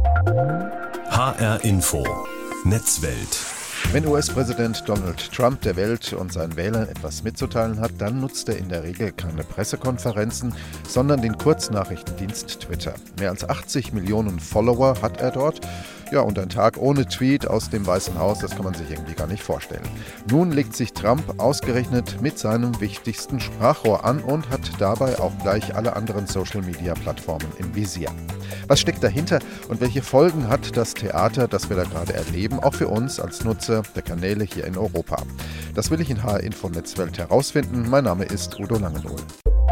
HR Info Netzwelt. Wenn US-Präsident Donald Trump der Welt und seinen Wählern etwas mitzuteilen hat, dann nutzt er in der Regel keine Pressekonferenzen, sondern den Kurznachrichtendienst Twitter. Mehr als 80 Millionen Follower hat er dort. Ja, und ein Tag ohne Tweet aus dem Weißen Haus, das kann man sich irgendwie gar nicht vorstellen. Nun legt sich Trump ausgerechnet mit seinem wichtigsten Sprachrohr an und hat dabei auch gleich alle anderen Social-Media-Plattformen im Visier. Was steckt dahinter und welche Folgen hat das Theater, das wir da gerade erleben, auch für uns als Nutzer der Kanäle hier in Europa? Das will ich in HR Info Netzwelt herausfinden. Mein Name ist Udo Langenohl.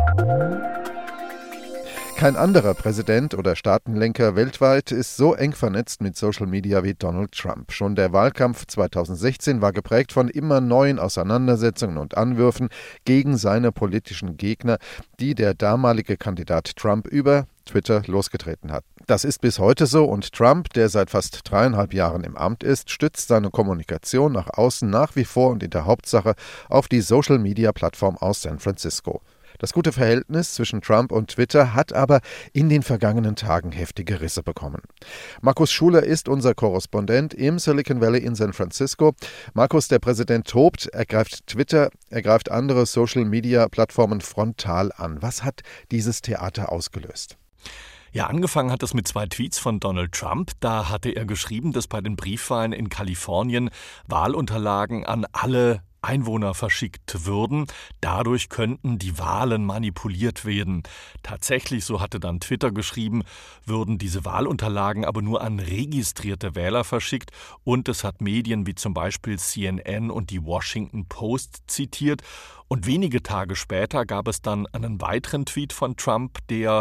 Kein anderer Präsident oder Staatenlenker weltweit ist so eng vernetzt mit Social Media wie Donald Trump. Schon der Wahlkampf 2016 war geprägt von immer neuen Auseinandersetzungen und Anwürfen gegen seine politischen Gegner, die der damalige Kandidat Trump über Twitter losgetreten hat. Das ist bis heute so und Trump, der seit fast 3,5 Jahren im Amt ist, stützt seine Kommunikation nach außen nach wie vor und in der Hauptsache auf die Social-Media-Plattform aus San Francisco. Das gute Verhältnis zwischen Trump und Twitter hat aber in den vergangenen Tagen heftige Risse bekommen. Markus Schuler ist unser Korrespondent im Silicon Valley in San Francisco. Markus, der Präsident tobt, er greift Twitter, er greift andere Social-Media-Plattformen frontal an. Was hat dieses Theater ausgelöst? Ja, angefangen hat es mit 2 Tweets von Donald Trump. Da hatte er geschrieben, dass bei den Briefwahlen in Kalifornien Wahlunterlagen an alle Einwohner verschickt würden. Dadurch könnten die Wahlen manipuliert werden. Tatsächlich, so hatte dann Twitter geschrieben, würden diese Wahlunterlagen aber nur an registrierte Wähler verschickt. Und es hat Medien wie zum Beispiel CNN und die Washington Post zitiert. Und wenige Tage später gab es dann einen weiteren Tweet von Trump, der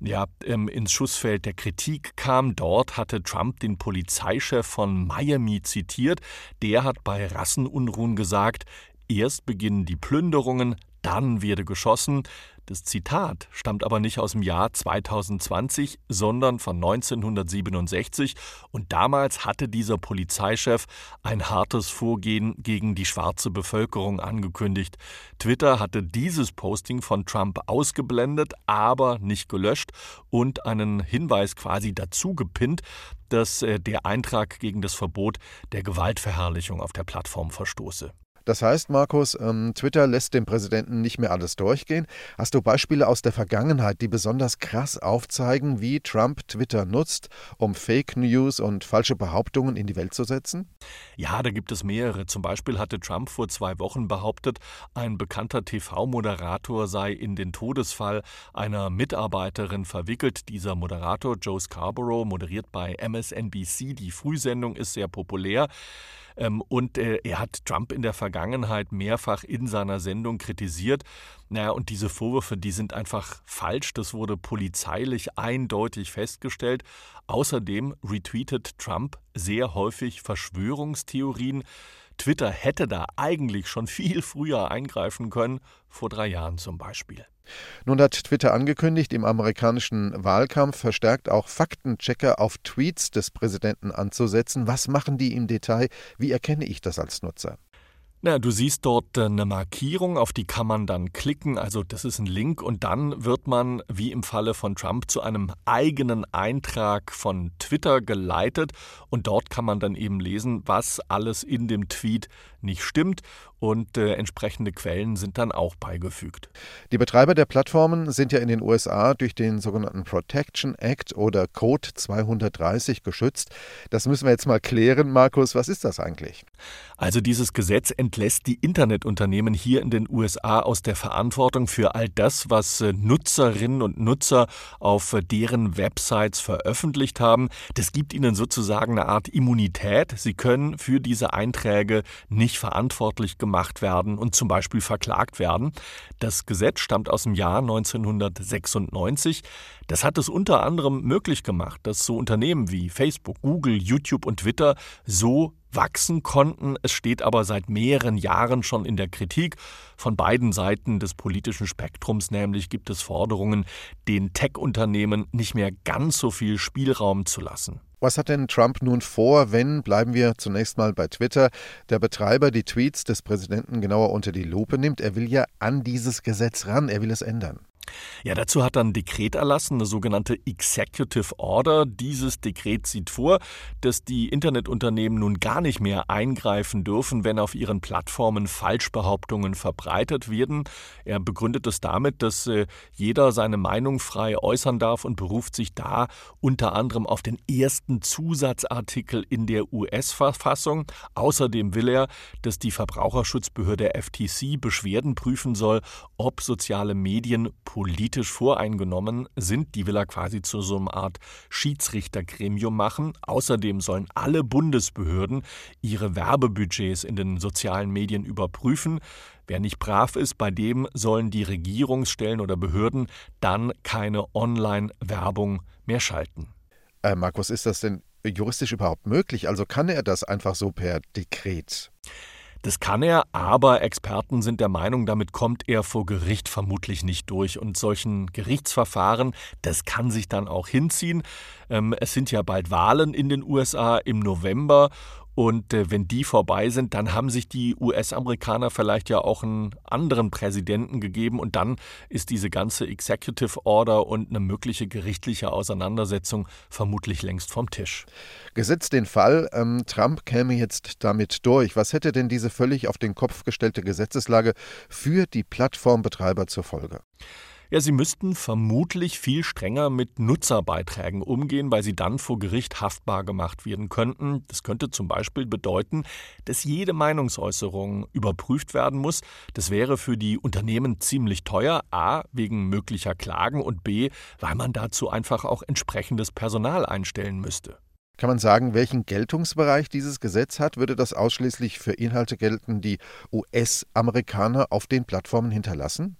ins Schussfeld der Kritik kam. Dort hatte Trump den Polizeichef von Miami zitiert. Der hat bei Rassenunruhen gesagt, erst beginnen die Plünderungen, dann werde geschossen. Das Zitat stammt aber nicht aus dem Jahr 2020, sondern von 1967. Und damals hatte dieser Polizeichef ein hartes Vorgehen gegen die schwarze Bevölkerung angekündigt. Twitter hatte dieses Posting von Trump ausgeblendet, aber nicht gelöscht und einen Hinweis quasi dazu gepinnt, dass der Eintrag gegen das Verbot der Gewaltverherrlichung auf der Plattform verstoße. Das heißt, Markus, Twitter lässt dem Präsidenten nicht mehr alles durchgehen. Hast du Beispiele aus der Vergangenheit, die besonders krass aufzeigen, wie Trump Twitter nutzt, um Fake News und falsche Behauptungen in die Welt zu setzen? Ja, da gibt es mehrere. Zum Beispiel hatte Trump vor 2 Wochen behauptet, ein bekannter TV-Moderator sei in den Todesfall einer Mitarbeiterin verwickelt. Dieser Moderator, Joe Scarborough, moderiert bei MSNBC. Die Frühsendung ist sehr populär. Und er hat Trump in der Vergangenheit mehrfach in seiner Sendung kritisiert. Und diese Vorwürfe, die sind einfach falsch. Das wurde polizeilich eindeutig festgestellt. Außerdem retweetet Trump sehr häufig Verschwörungstheorien. Twitter hätte da eigentlich schon viel früher eingreifen können, vor 3 Jahren zum Beispiel. Nun hat Twitter angekündigt, im amerikanischen Wahlkampf verstärkt auch Faktenchecker auf Tweets des Präsidenten anzusetzen. Was machen die im Detail? Wie erkenne ich das als Nutzer? Du siehst dort eine Markierung, auf die kann man dann klicken, also das ist ein Link und dann wird man, wie im Falle von Trump, zu einem eigenen Eintrag von Twitter geleitet und dort kann man dann eben lesen, was alles in dem Tweet nicht stimmt und entsprechende Quellen sind dann auch beigefügt. Die Betreiber der Plattformen sind ja in den USA durch den sogenannten Protection Act oder Code 230 geschützt. Das müssen wir jetzt mal klären, Markus. Was ist das eigentlich? Also dieses Gesetz entlässt die Internetunternehmen hier in den USA aus der Verantwortung für all das, was Nutzerinnen und Nutzer auf deren Websites veröffentlicht haben. Das gibt ihnen sozusagen eine Art Immunität. Sie können für diese Einträge nicht verantwortlich gemacht werden und zum Beispiel verklagt werden. Das Gesetz stammt aus dem Jahr 1996. Das hat es unter anderem möglich gemacht, dass so Unternehmen wie Facebook, Google, YouTube und Twitter so wachsen konnten. Es steht aber seit mehreren Jahren schon in der Kritik. Von beiden Seiten des politischen Spektrums nämlich gibt es Forderungen, den Tech-Unternehmen nicht mehr ganz so viel Spielraum zu lassen. Was hat denn Trump nun vor, wenn, bleiben wir zunächst mal bei Twitter, der Betreiber die Tweets des Präsidenten genauer unter die Lupe nimmt? Er will ja an dieses Gesetz ran, er will es ändern. Ja, dazu hat er ein Dekret erlassen, eine sogenannte Executive Order. Dieses Dekret sieht vor, dass die Internetunternehmen nun gar nicht mehr eingreifen dürfen, wenn auf ihren Plattformen Falschbehauptungen verbreitet werden. Er begründet es damit, dass jeder seine Meinung frei äußern darf und beruft sich da unter anderem auf den ersten Zusatzartikel in der US-Verfassung. Außerdem will er, dass die Verbraucherschutzbehörde FTC Beschwerden prüfen soll, ob soziale Medien politisch voreingenommen sind. Die will er quasi zu so einer Art Schiedsrichtergremium machen. Außerdem sollen alle Bundesbehörden ihre Werbebudgets in den sozialen Medien überprüfen. Wer nicht brav ist, bei dem sollen die Regierungsstellen oder Behörden dann keine Online-Werbung mehr schalten. Markus, ist das denn juristisch überhaupt möglich? Also kann er das einfach so per Dekret? Das kann er, aber Experten sind der Meinung, damit kommt er vor Gericht vermutlich nicht durch. Und solchen Gerichtsverfahren, das kann sich dann auch hinziehen. Es sind ja bald Wahlen in den USA im November. Und wenn die vorbei sind, dann haben sich die US-Amerikaner vielleicht ja auch einen anderen Präsidenten gegeben. Und dann ist diese ganze Executive Order und eine mögliche gerichtliche Auseinandersetzung vermutlich längst vom Tisch. Gesetzt den Fall, Trump käme jetzt damit durch. Was hätte denn diese völlig auf den Kopf gestellte Gesetzeslage für die Plattformbetreiber zur Folge? Ja, sie müssten vermutlich viel strenger mit Nutzerbeiträgen umgehen, weil sie dann vor Gericht haftbar gemacht werden könnten. Das könnte zum Beispiel bedeuten, dass jede Meinungsäußerung überprüft werden muss. Das wäre für die Unternehmen ziemlich teuer, a, wegen möglicher Klagen und b, weil man dazu einfach auch entsprechendes Personal einstellen müsste. Kann man sagen, welchen Geltungsbereich dieses Gesetz hat? Würde das ausschließlich für Inhalte gelten, die US-Amerikaner auf den Plattformen hinterlassen?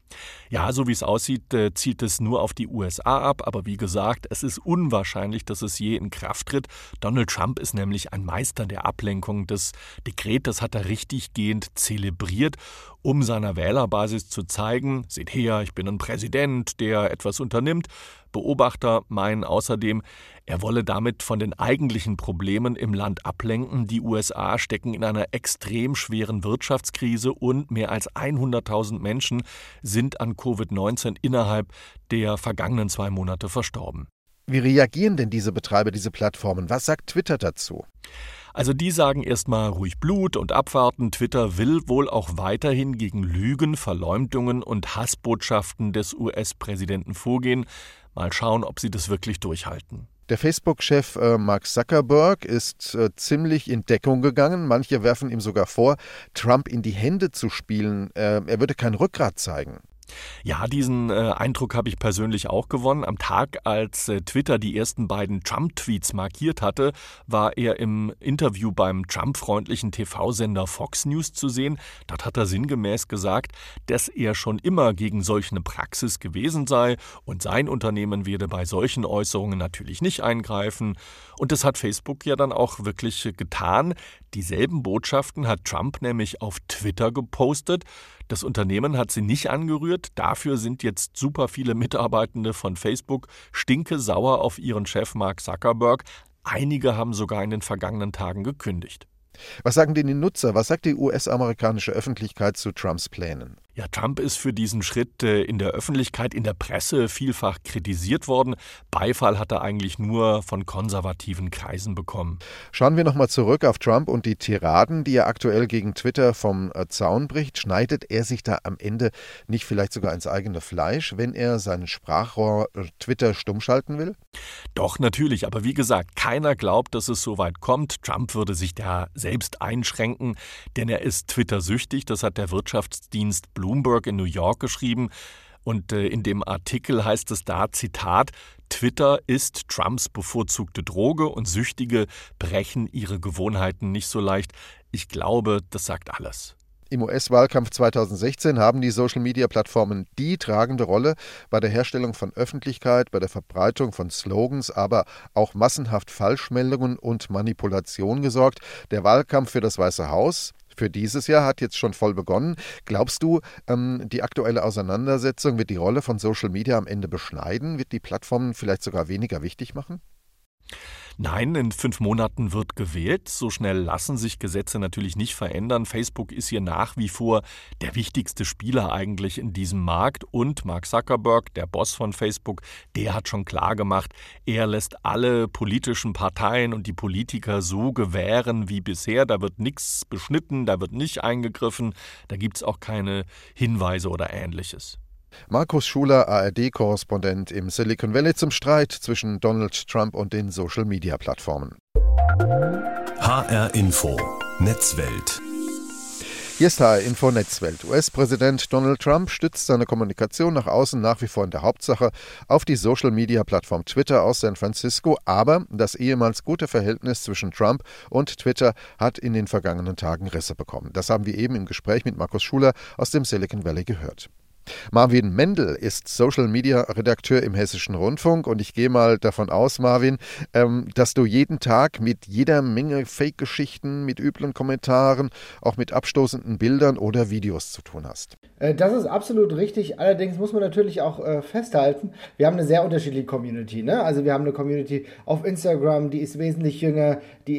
Ja, so wie es aussieht, zielt es nur auf die USA ab. Aber wie gesagt, es ist unwahrscheinlich, dass es je in Kraft tritt. Donald Trump ist nämlich ein Meister der Ablenkung. Das Dekret, das hat er richtiggehend zelebriert, um seiner Wählerbasis zu zeigen, seht her, ich bin ein Präsident, der etwas unternimmt. Beobachter meinen außerdem, er wolle damit von den eigentlichen Problemen im Land ablenken. Die USA stecken in einer extrem schweren Wirtschaftskrise und mehr als 100.000 Menschen sind an Covid-19 innerhalb der vergangenen 2 Monate verstorben. Wie reagieren denn diese Betreiber, diese Plattformen? Was sagt Twitter dazu? Also die sagen erstmal ruhig Blut und abwarten. Twitter will wohl auch weiterhin gegen Lügen, Verleumdungen und Hassbotschaften des US-Präsidenten vorgehen. Mal schauen, ob sie das wirklich durchhalten. Der Facebook-Chef Mark Zuckerberg ist ziemlich in Deckung gegangen. Manche werfen ihm sogar vor, Trump in die Hände zu spielen. Er würde kein Rückgrat zeigen. Ja, diesen Eindruck habe ich persönlich auch gewonnen. Am Tag, als Twitter die ersten beiden Trump-Tweets markiert hatte, war er im Interview beim Trump-freundlichen TV-Sender Fox News zu sehen. Dort hat er sinngemäß gesagt, dass er schon immer gegen solch eine Praxis gewesen sei und sein Unternehmen werde bei solchen Äußerungen natürlich nicht eingreifen. Und das hat Facebook ja dann auch wirklich getan. Dieselben Botschaften hat Trump nämlich auf Twitter gepostet. Das Unternehmen hat sie nicht angerührt. Dafür sind jetzt super viele Mitarbeitende von Facebook stinkesauer auf ihren Chef Mark Zuckerberg. Einige haben sogar in den vergangenen Tagen gekündigt. Was sagen denn die Nutzer? Was sagt die US-amerikanische Öffentlichkeit zu Trumps Plänen? Ja, Trump ist für diesen Schritt in der Öffentlichkeit, in der Presse vielfach kritisiert worden. Beifall hat er eigentlich nur von konservativen Kreisen bekommen. Schauen wir nochmal zurück auf Trump und die Tiraden, die er aktuell gegen Twitter vom Zaun bricht. Schneidet er sich da am Ende nicht vielleicht sogar ins eigene Fleisch, wenn er sein Sprachrohr Twitter stumm schalten will? Doch, natürlich. Aber wie gesagt, keiner glaubt, dass es so weit kommt. Trump würde sich da selbst einschränken, denn er ist Twitter-süchtig. Das hat der Wirtschaftsdienst Bloomberg in New York geschrieben. Und in dem Artikel heißt es da, Zitat, Twitter ist Trumps bevorzugte Droge und Süchtige brechen ihre Gewohnheiten nicht so leicht. Ich glaube, das sagt alles. Im US-Wahlkampf 2016 haben die Social-Media-Plattformen die tragende Rolle bei der Herstellung von Öffentlichkeit, bei der Verbreitung von Slogans, aber auch massenhaft Falschmeldungen und Manipulation gesorgt. Der Wahlkampf für das Weiße Haus für dieses Jahr hat jetzt schon voll begonnen. Glaubst du, die aktuelle Auseinandersetzung wird die Rolle von Social Media am Ende beschneiden? Wird die Plattformen vielleicht sogar weniger wichtig machen? Nein, in 5 Monaten wird gewählt. So schnell lassen sich Gesetze natürlich nicht verändern. Facebook ist hier nach wie vor der wichtigste Spieler eigentlich in diesem Markt. Und Mark Zuckerberg, der Boss von Facebook, der hat schon klar gemacht, er lässt alle politischen Parteien und die Politiker so gewähren wie bisher. Da wird nichts beschnitten, da wird nicht eingegriffen, da gibt es auch keine Hinweise oder Ähnliches. Markus Schuler, ARD-Korrespondent im Silicon Valley zum Streit zwischen Donald Trump und den Social-Media-Plattformen. HR Info, Netzwelt. Hier ist HR Info Netzwelt. US-Präsident Donald Trump stützt seine Kommunikation nach außen nach wie vor in der Hauptsache auf die Social-Media-Plattform Twitter aus San Francisco. Aber das ehemals gute Verhältnis zwischen Trump und Twitter hat in den vergangenen Tagen Risse bekommen. Das haben wir eben im Gespräch mit Markus Schuler aus dem Silicon Valley gehört. Marvin Mendel ist Social-Media-Redakteur im Hessischen Rundfunk und ich gehe mal davon aus, Marvin, dass du jeden Tag mit jeder Menge Fake-Geschichten, mit üblen Kommentaren, auch mit abstoßenden Bildern oder Videos zu tun hast. Das ist absolut richtig. Allerdings muss man natürlich auch festhalten, wir haben eine sehr unterschiedliche Community. Ne? Also wir haben eine Community auf Instagram, die ist wesentlich jünger,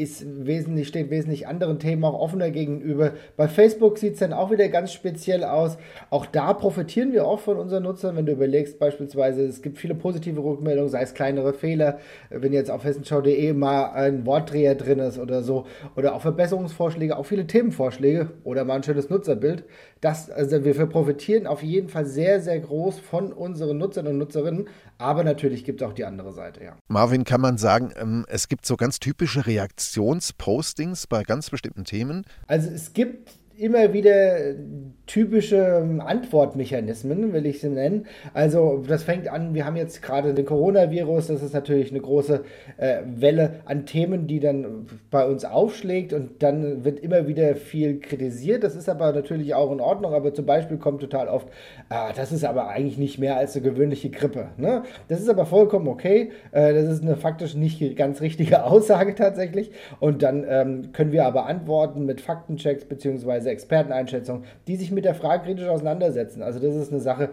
steht wesentlich anderen Themen auch offener gegenüber. Bei Facebook sieht es dann auch wieder ganz speziell aus. Auch da profitieren wir auch von unseren Nutzern, wenn du überlegst beispielsweise, es gibt viele positive Rückmeldungen, sei es kleinere Fehler, wenn jetzt auf hessenschau.de mal ein Wortdreher drin ist oder so, oder auch Verbesserungsvorschläge, auch viele Themenvorschläge oder mal ein schönes Nutzerbild. Also wir profitieren auf jeden Fall sehr, sehr groß von unseren Nutzern und Nutzerinnen, aber natürlich gibt es auch die andere Seite, ja. Marvin, kann man sagen, es gibt so ganz typische Reaktionspostings bei ganz bestimmten Themen? Also es gibt immer wieder typische Antwortmechanismen, will ich sie nennen. Also das fängt an, wir haben jetzt gerade den Coronavirus, das ist natürlich eine große Welle an Themen, die dann bei uns aufschlägt und dann wird immer wieder viel kritisiert. Das ist aber natürlich auch in Ordnung, aber zum Beispiel kommt total oft, das ist aber eigentlich nicht mehr als eine gewöhnliche Grippe. Ne? Das ist aber vollkommen okay. Das ist eine faktisch nicht ganz richtige Aussage tatsächlich und dann können wir aber antworten mit Faktenchecks bzw. Experteneinschätzungen, die sich mit der Frage kritisch auseinandersetzen. Also das ist eine Sache,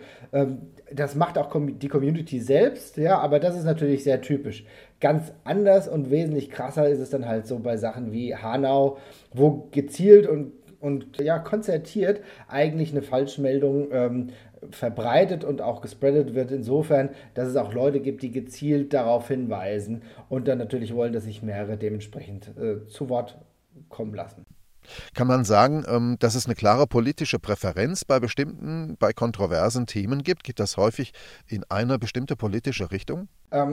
das macht auch die Community selbst, ja, aber das ist natürlich sehr typisch. Ganz anders und wesentlich krasser ist es dann halt so bei Sachen wie Hanau, wo gezielt und konzertiert eigentlich eine Falschmeldung verbreitet und auch gespreadet wird insofern, dass es auch Leute gibt, die gezielt darauf hinweisen und dann natürlich wollen, dass sich mehrere dementsprechend zu Wort kommen lassen. Kann man sagen, dass es eine klare politische Präferenz bei kontroversen Themen gibt? Geht das häufig in eine bestimmte politische Richtung?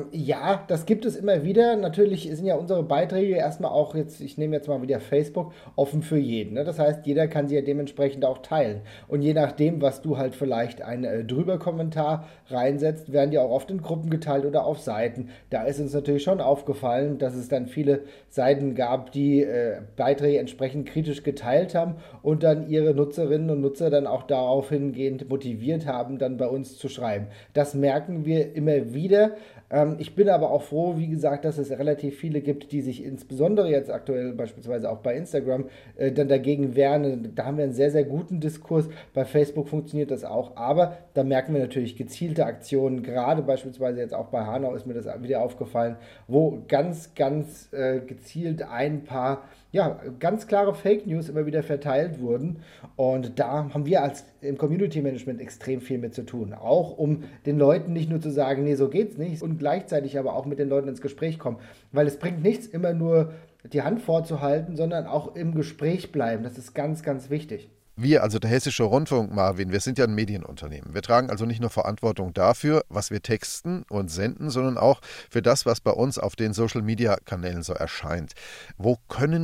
Ja, das gibt es immer wieder. Natürlich sind ja unsere Beiträge erstmal auch jetzt, ich nehme jetzt mal wieder Facebook, offen für jeden. Ne? Das heißt, jeder kann sie ja dementsprechend auch teilen. Und je nachdem, was du halt vielleicht einen Drüber-Kommentar reinsetzt, werden die auch oft in Gruppen geteilt oder auf Seiten. Da ist uns natürlich schon aufgefallen, dass es dann viele Seiten gab, die Beiträge entsprechend kritisch geteilt haben und dann ihre Nutzerinnen und Nutzer dann auch darauf hingehend motiviert haben, dann bei uns zu schreiben. Das merken wir immer wieder. Ich bin aber auch froh, wie gesagt, dass es relativ viele gibt, die sich insbesondere jetzt aktuell beispielsweise auch bei Instagram dann dagegen wehren. Da haben wir einen sehr, sehr guten Diskurs. Bei Facebook funktioniert das auch, aber da merken wir natürlich gezielte Aktionen, gerade beispielsweise jetzt auch bei Hanau ist mir das wieder aufgefallen, wo ganz, ganz gezielt ein paar ganz klare Fake News immer wieder verteilt wurden und da haben wir im Community Management extrem viel mit zu tun, auch um den Leuten nicht nur zu sagen, nee, so geht's nicht und gleichzeitig aber auch mit den Leuten ins Gespräch kommen, weil es bringt nichts, immer nur die Hand vorzuhalten, sondern auch im Gespräch bleiben, das ist ganz, ganz wichtig. Wir, also der Hessische Rundfunk, Marvin, wir sind ja ein Medienunternehmen. Wir tragen also nicht nur Verantwortung dafür, was wir texten und senden, sondern auch für das, was bei uns auf den Social-Media-Kanälen so erscheint. Wo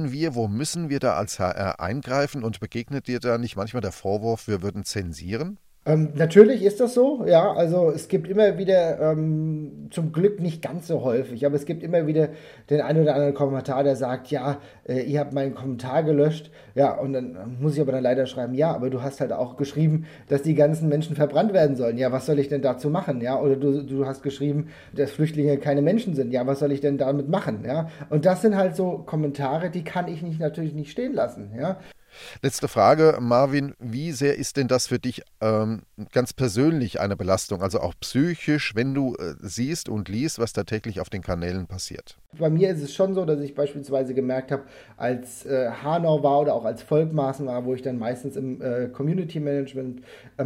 müssen wir da als HR eingreifen und begegnet dir da nicht manchmal der Vorwurf, wir würden zensieren? Natürlich ist das so, ja, also es gibt immer wieder, zum Glück nicht ganz so häufig, aber es gibt immer wieder den einen oder anderen Kommentar, der sagt, ja, ihr habt meinen Kommentar gelöscht, ja, und dann muss ich aber dann leider schreiben, ja, aber du hast halt auch geschrieben, dass die ganzen Menschen verbrannt werden sollen, ja, was soll ich denn dazu machen, ja, oder du hast geschrieben, dass Flüchtlinge keine Menschen sind, ja, was soll ich denn damit machen, ja, und das sind halt so Kommentare, die kann ich natürlich nicht stehen lassen, ja. Letzte Frage, Marvin, wie sehr ist denn das für dich ganz persönlich eine Belastung, also auch psychisch, wenn du siehst und liest, was da täglich auf den Kanälen passiert? Bei mir ist es schon so, dass ich beispielsweise gemerkt habe, als Hanau war oder auch als Volkmaßen war, wo ich dann meistens im Community Management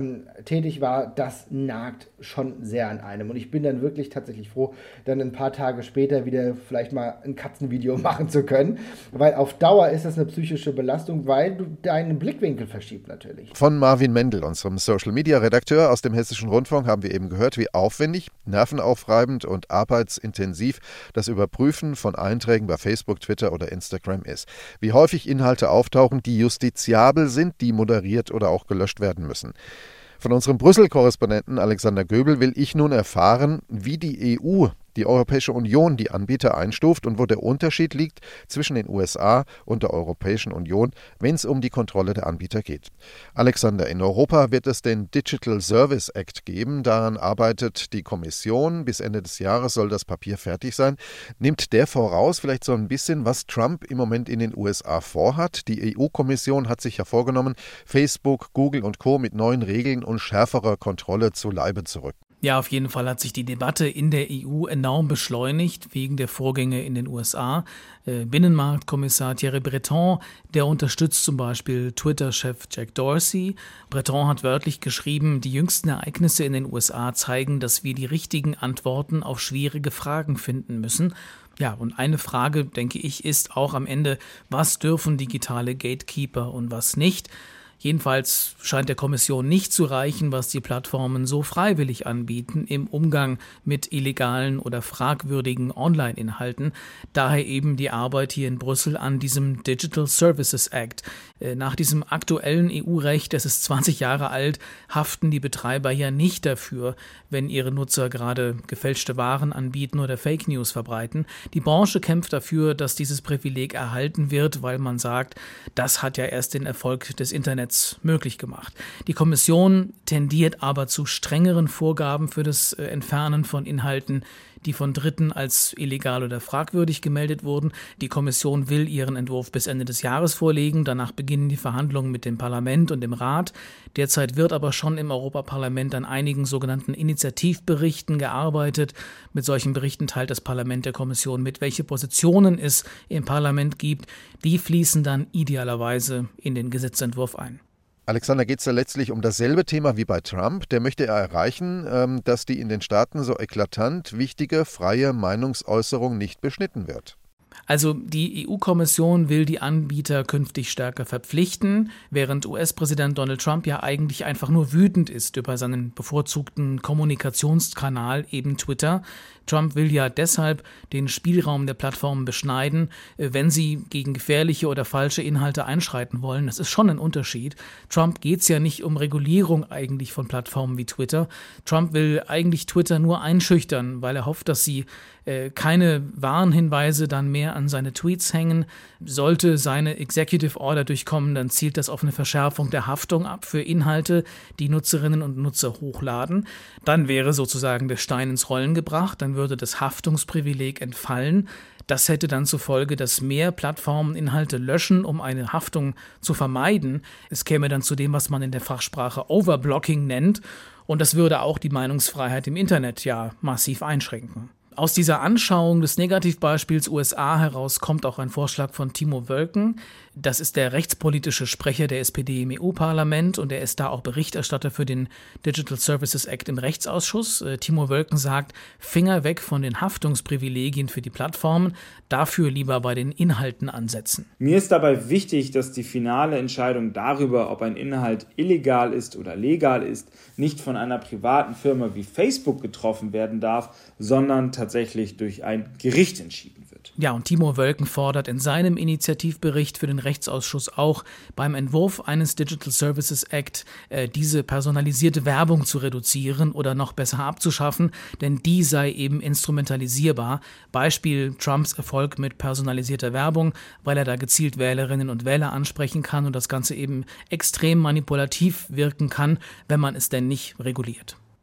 tätig war, das nagt schon sehr an einem. Und ich bin dann wirklich tatsächlich froh, dann ein paar Tage später wieder vielleicht mal ein Katzenvideo machen zu können, weil auf Dauer ist das eine psychische Belastung, weil du deinen Blickwinkel verschiebt natürlich. Von Marvin Mendel, unserem Social-Media-Redakteur aus dem Hessischen Rundfunk, haben wir eben gehört, wie aufwendig, nervenaufreibend und arbeitsintensiv das Überprüfen von Einträgen bei Facebook, Twitter oder Instagram ist. Wie häufig Inhalte auftauchen, die justiziabel sind, die moderiert oder auch gelöscht werden müssen. Von unserem Brüssel-Korrespondenten Alexander Göbel will ich nun erfahren, wie die EU, die Europäische Union, die Anbieter einstuft und wo der Unterschied liegt zwischen den USA und der Europäischen Union, wenn es um die Kontrolle der Anbieter geht. Alexander, in Europa wird es den Digital Service Act geben. Daran arbeitet die Kommission. Bis Ende des Jahres soll das Papier fertig sein. Nimmt der voraus vielleicht so ein bisschen, was Trump im Moment in den USA vorhat? Die EU-Kommission hat sich ja vorgenommen, Facebook, Google und Co. mit neuen Regeln und schärferer Kontrolle zu Leibe zu rücken. Ja, auf jeden Fall hat sich die Debatte in der EU enorm beschleunigt wegen der Vorgänge in den USA. Binnenmarktkommissar Thierry Breton, der unterstützt zum Beispiel Twitter-Chef Jack Dorsey. Breton hat wörtlich geschrieben, die jüngsten Ereignisse in den USA zeigen, dass wir die richtigen Antworten auf schwierige Fragen finden müssen. Ja, und eine Frage, denke ich, ist auch am Ende, was dürfen digitale Gatekeeper und was nicht? Jedenfalls scheint der Kommission nicht zu reichen, was die Plattformen so freiwillig anbieten im Umgang mit illegalen oder fragwürdigen Online-Inhalten. Daher eben die Arbeit hier in Brüssel an diesem Digital Services Act. Nach diesem aktuellen EU-Recht, das ist 20 Jahre alt, haften die Betreiber ja nicht dafür, wenn ihre Nutzer gerade gefälschte Waren anbieten oder Fake News verbreiten. Die Branche kämpft dafür, dass dieses Privileg erhalten wird, weil man sagt, das hat ja erst den Erfolg des Internets möglich gemacht. Die Kommission tendiert aber zu strengeren Vorgaben für das Entfernen von Inhalten, die von Dritten als illegal oder fragwürdig gemeldet wurden. Die Kommission will ihren Entwurf bis Ende des Jahres vorlegen. Danach beginnen die Verhandlungen mit dem Parlament und dem Rat. Derzeit wird aber schon im Europaparlament an einigen sogenannten Initiativberichten gearbeitet. Mit solchen Berichten teilt das Parlament der Kommission mit, welche Positionen es im Parlament gibt. Die fließen dann idealerweise in den Gesetzentwurf ein. Alexander, geht es da letztlich um dasselbe Thema wie bei Trump? Der möchte erreichen, dass die in den Staaten so eklatant wichtige, freie Meinungsäußerung nicht beschnitten wird. Also die EU-Kommission will die Anbieter künftig stärker verpflichten, während US-Präsident Donald Trump ja eigentlich einfach nur wütend ist über seinen bevorzugten Kommunikationskanal, eben Twitter. Trump will ja deshalb den Spielraum der Plattformen beschneiden, wenn sie gegen gefährliche oder falsche Inhalte einschreiten wollen. Das ist schon ein Unterschied. Trump geht es ja nicht um Regulierung eigentlich von Plattformen wie Twitter. Trump will eigentlich Twitter nur einschüchtern, weil er hofft, dass sie keine Warnhinweise dann mehr an seine Tweets hängen. Sollte seine Executive Order durchkommen, dann zielt das auf eine Verschärfung der Haftung ab für Inhalte, die Nutzerinnen und Nutzer hochladen. Dann wäre sozusagen der Stein ins Rollen gebracht, dann würde das Haftungsprivileg entfallen. Das hätte dann zur Folge, dass mehr Plattformen Inhalte löschen, um eine Haftung zu vermeiden. Es käme dann zu dem, was man in der Fachsprache Overblocking nennt. Und das würde auch die Meinungsfreiheit im Internet ja massiv einschränken. Aus dieser Anschauung des Negativbeispiels USA heraus kommt auch ein Vorschlag von Timo Wölken. Das ist der rechtspolitische Sprecher der SPD im EU-Parlament und er ist da auch Berichterstatter für den Digital Services Act im Rechtsausschuss. Timo Wölken sagt, Finger weg von den Haftungsprivilegien für die Plattformen, dafür lieber bei den Inhalten ansetzen. Mir ist dabei wichtig, dass die finale Entscheidung darüber, ob ein Inhalt illegal ist oder legal ist, nicht von einer privaten Firma wie Facebook getroffen werden darf, sondern tatsächlich durch ein Gericht entschieden wird. Ja, und Timo Wölken fordert in seinem Initiativbericht für den Rechtsausschuss auch beim Entwurf eines Digital Services Act diese personalisierte Werbung zu reduzieren oder noch besser abzuschaffen, denn die sei eben instrumentalisierbar. Beispiel Trumps Erfolg mit personalisierter Werbung, weil er da gezielt Wählerinnen und Wähler ansprechen kann und das Ganze eben extrem manipulativ wirken kann, wenn man es denn nicht reguliert.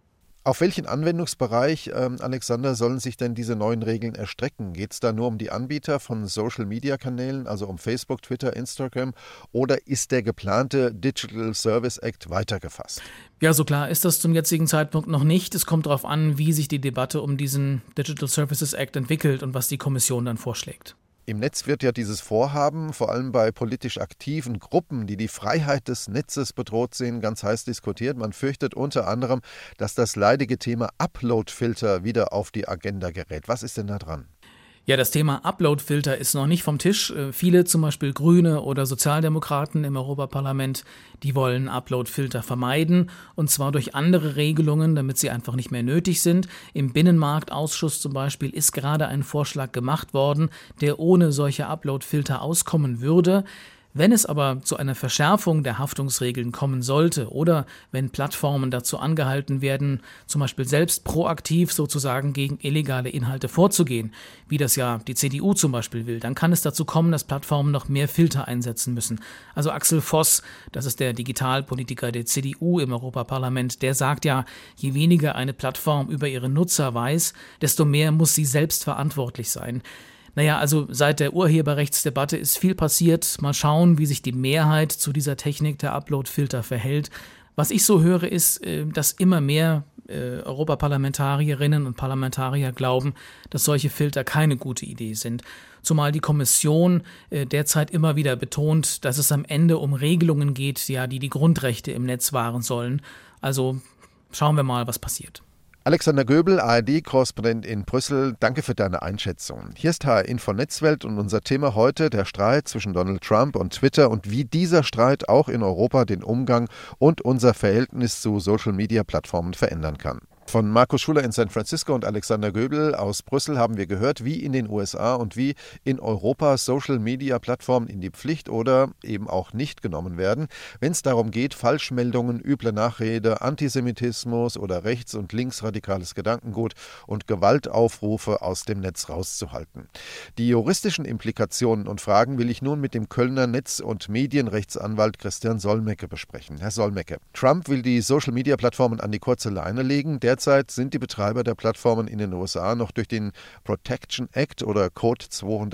Auf welchen Anwendungsbereich, Alexander, sollen sich denn diese neuen Regeln erstrecken? Geht es da nur um die Anbieter von Social-Media-Kanälen, also um Facebook, Twitter, Instagram, oder ist der geplante Digital Service Act weitergefasst? Ja, so klar ist das zum jetzigen Zeitpunkt noch nicht. Es kommt darauf an, wie sich die Debatte um diesen Digital Services Act entwickelt und was die Kommission dann vorschlägt. Im Netz wird ja dieses Vorhaben, vor allem bei politisch aktiven Gruppen, die die Freiheit des Netzes bedroht sehen, ganz heiß diskutiert. Man fürchtet unter anderem, dass das leidige Thema Upload-Filter wieder auf die Agenda gerät. Was ist denn da dran? Ja, das Thema Upload-Filter ist noch nicht vom Tisch. Viele, zum Beispiel Grüne oder Sozialdemokraten im Europaparlament, die wollen Upload-Filter vermeiden, und zwar durch andere Regelungen, damit sie einfach nicht mehr nötig sind. Im Binnenmarktausschuss zum Beispiel ist gerade ein Vorschlag gemacht worden, der ohne solche Upload-Filter auskommen würde. Wenn es aber zu einer Verschärfung der Haftungsregeln kommen sollte oder wenn Plattformen dazu angehalten werden, zum Beispiel selbst proaktiv sozusagen gegen illegale Inhalte vorzugehen, wie das ja die CDU zum Beispiel will, dann kann es dazu kommen, dass Plattformen noch mehr Filter einsetzen müssen. Also Axel Voss, das ist der Digitalpolitiker der CDU im Europaparlament, der sagt ja, je weniger eine Plattform über ihre Nutzer weiß, desto mehr muss sie selbst verantwortlich sein. Naja, also seit der Urheberrechtsdebatte ist viel passiert. Mal schauen, wie sich die Mehrheit zu dieser Technik der Upload-Filter verhält. Was ich so höre, ist, dass immer mehr Europaparlamentarierinnen und Parlamentarier glauben, dass solche Filter keine gute Idee sind. Zumal die Kommission derzeit immer wieder betont, dass es am Ende um Regelungen geht, ja, die die Grundrechte im Netz wahren sollen. Also schauen wir mal, was passiert. Alexander Göbel, ARD-Korrespondent in Brüssel, danke für deine Einschätzung. Hier ist HR Info Netzwelt und unser Thema heute der Streit zwischen Donald Trump und Twitter und wie dieser Streit auch in Europa den Umgang und unser Verhältnis zu Social-Media-Plattformen verändern kann. Von Markus Schuler in San Francisco und Alexander Göbel aus Brüssel haben wir gehört, wie in den USA und wie in Europa Social-Media-Plattformen in die Pflicht oder eben auch nicht genommen werden, wenn es darum geht, Falschmeldungen, üble Nachrede, Antisemitismus oder rechts- und linksradikales Gedankengut und Gewaltaufrufe aus dem Netz rauszuhalten. Die juristischen Implikationen und Fragen will ich nun mit dem Kölner Netz- und Medienrechtsanwalt Christian Solmecke besprechen. Herr Solmecke, Trump will die Social-Media-Plattformen an die kurze Leine legen. Derzeit sind die Betreiber der Plattformen in den USA noch durch den Protection Act oder Code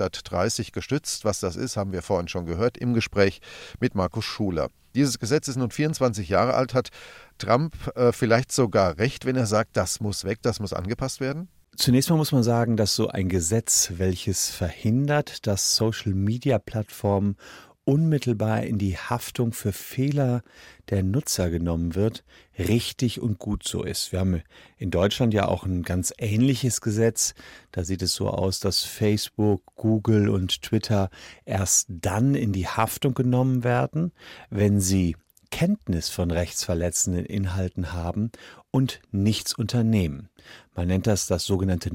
230 gestützt. Was das ist, haben wir vorhin schon gehört im Gespräch mit Markus Schuler. Dieses Gesetz ist nun 24 Jahre alt. Hat Trump vielleicht sogar recht, wenn er sagt, das muss weg, das muss angepasst werden? Zunächst mal muss man sagen, dass so ein Gesetz, welches verhindert, dass Social-Media-Plattformen unmittelbar in die Haftung für Fehler der Nutzer genommen wird, richtig und gut so ist. Wir haben in Deutschland ja auch ein ganz ähnliches Gesetz. Da sieht es so aus, dass Facebook, Google und Twitter erst dann in die Haftung genommen werden, wenn sie Kenntnis von rechtsverletzenden Inhalten haben und nichts unternehmen. Man nennt das sogenannte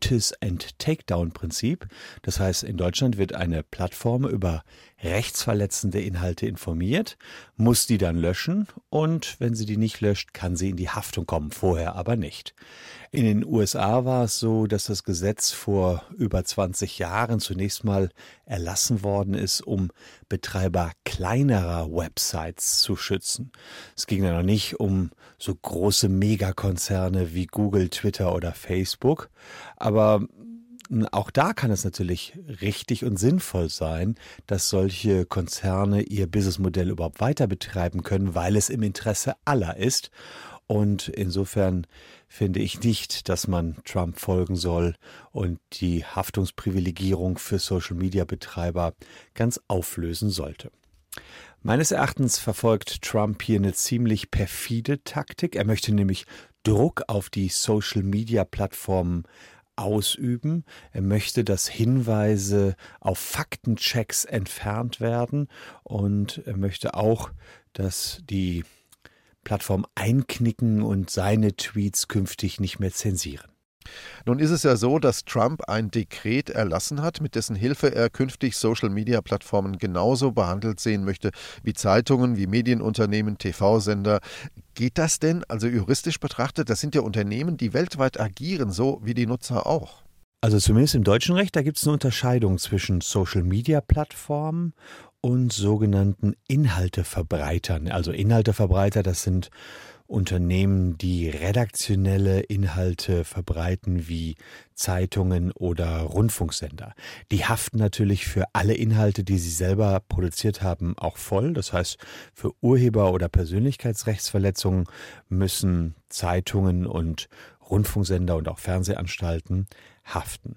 Notice-and-Takedown-Prinzip. Das heißt, in Deutschland wird eine Plattform über rechtsverletzende Inhalte informiert, muss die dann löschen und wenn sie die nicht löscht, kann sie in die Haftung kommen, vorher aber nicht. In den USA war es so, dass das Gesetz vor über 20 Jahren zunächst mal erlassen worden ist, um Betreiber kleinerer Websites zu schützen. Es ging ja noch nicht um so große Megakonzerne wie Google, Twitter oder Facebook, aber auch da kann es natürlich richtig und sinnvoll sein, dass solche Konzerne ihr Businessmodell überhaupt weiter betreiben können, weil es im Interesse aller ist. Und insofern finde ich nicht, dass man Trump folgen soll und die Haftungsprivilegierung für Social-Media-Betreiber ganz auflösen sollte. Meines Erachtens verfolgt Trump hier eine ziemlich perfide Taktik. Er möchte nämlich Druck auf die Social-Media-Plattformen ausüben. Er möchte, dass Hinweise auf Faktenchecks entfernt werden und er möchte auch, dass die Plattform einknicken und seine Tweets künftig nicht mehr zensieren. Nun ist es ja so, dass Trump ein Dekret erlassen hat, mit dessen Hilfe er künftig Social-Media-Plattformen genauso behandelt sehen möchte wie Zeitungen, wie Medienunternehmen, TV-Sender. Geht das denn, also juristisch betrachtet, das sind ja Unternehmen, die weltweit agieren, so wie die Nutzer auch? Also zumindest im deutschen Recht, da gibt es eine Unterscheidung zwischen Unternehmen, die redaktionelle Inhalte verbreiten, wie Zeitungen oder Rundfunksender. Die haften natürlich für alle Inhalte, die sie selber produziert haben, auch voll. Das heißt, für Urheber- oder Persönlichkeitsrechtsverletzungen müssen Zeitungen und Rundfunksender und auch Fernsehanstalten haften.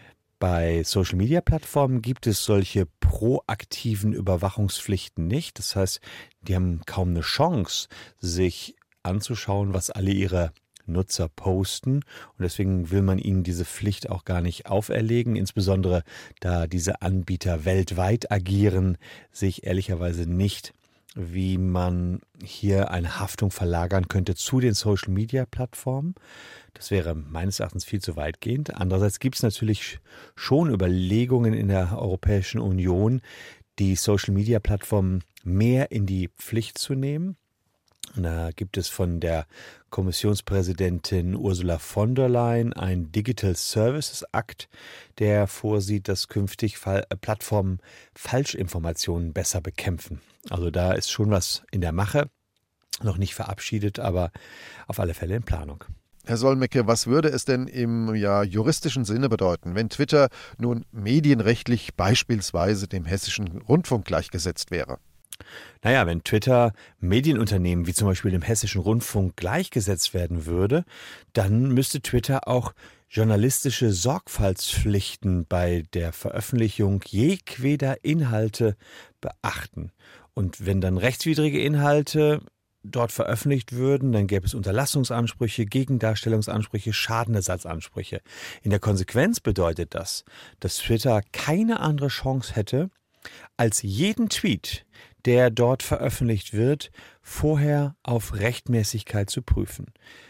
Bei Social-Media-Plattformen gibt es solche proaktiven Überwachungspflichten nicht. Das heißt, die haben kaum eine Chance, sich anzuschauen, was alle ihre Nutzer posten. Und deswegen will man ihnen diese Pflicht auch gar nicht auferlegen. Insbesondere da diese Anbieter weltweit agieren, sehe ich ehrlicherweise nicht, wie man hier eine Haftung verlagern könnte zu den Social-Media-Plattformen. Das wäre meines Erachtens viel zu weitgehend. Andererseits gibt es natürlich schon Überlegungen in der Europäischen Union, die Social-Media-Plattformen mehr in die Pflicht zu nehmen. Und da gibt es von der Kommissionspräsidentin Ursula von der Leyen einen Digital Services Act, der vorsieht, dass künftig Plattformen Falschinformationen besser bekämpfen. Also da ist schon was in der Mache, noch nicht verabschiedet, aber auf alle Fälle in Planung. Herr Solmecke, was würde es denn im juristischen Sinne bedeuten, wenn Twitter nun medienrechtlich beispielsweise dem Hessischen Rundfunk gleichgesetzt wäre? Naja, wenn Twitter Medienunternehmen wie zum Beispiel dem Hessischen Rundfunk gleichgesetzt werden würde, dann müsste Twitter auch journalistische Sorgfaltspflichten bei der Veröffentlichung jedweder Inhalte beachten. Und wenn dann rechtswidrige Inhalte dort veröffentlicht würden, dann gäbe es Unterlassungsansprüche, Gegendarstellungsansprüche, Schadenersatzansprüche. In der Konsequenz bedeutet das, dass Twitter keine andere Chance hätte, als jeden Tweet, der dort veröffentlicht wird, vorher auf Rechtmäßigkeit zu prüfen.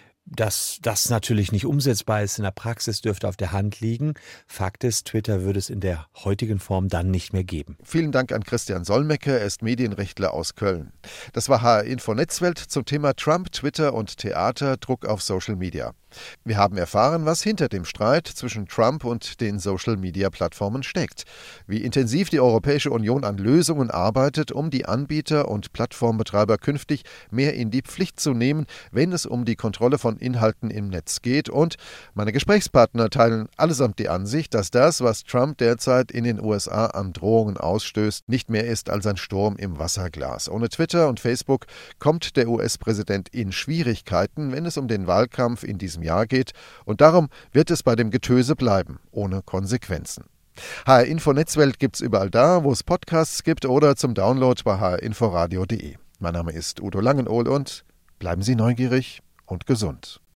Dass das natürlich nicht umsetzbar ist in der Praxis, dürfte auf der Hand liegen. Fakt ist, Twitter würde es in der heutigen Form dann nicht mehr geben. Vielen Dank an Christian Solmecke, er ist Medienrechtler aus Köln. Das war HR Info Netzwelt zum Thema Trump, Twitter und Theater, Druck auf Social Media. Wir haben erfahren, was hinter dem Streit zwischen Trump und den Social-Media-Plattformen steckt, wie intensiv die Europäische Union an Lösungen arbeitet, um die Anbieter und Plattformbetreiber künftig mehr in die Pflicht zu nehmen, wenn es um die Kontrolle von Inhalten im Netz geht. Und meine Gesprächspartner teilen allesamt die Ansicht, dass das, was Trump derzeit in den USA an Drohungen ausstößt, nicht mehr ist als ein Sturm im Wasserglas. Ohne Twitter und Facebook kommt der US-Präsident in Schwierigkeiten, wenn es um den Wahlkampf in diesem Jahr geht. Und darum wird es bei dem Getöse bleiben, ohne Konsequenzen. HR Info Netzwelt gibt's überall da, wo es Podcasts gibt oder zum Download bei hrinforadio.de. Mein Name ist Udo Langenohl und bleiben Sie neugierig und gesund.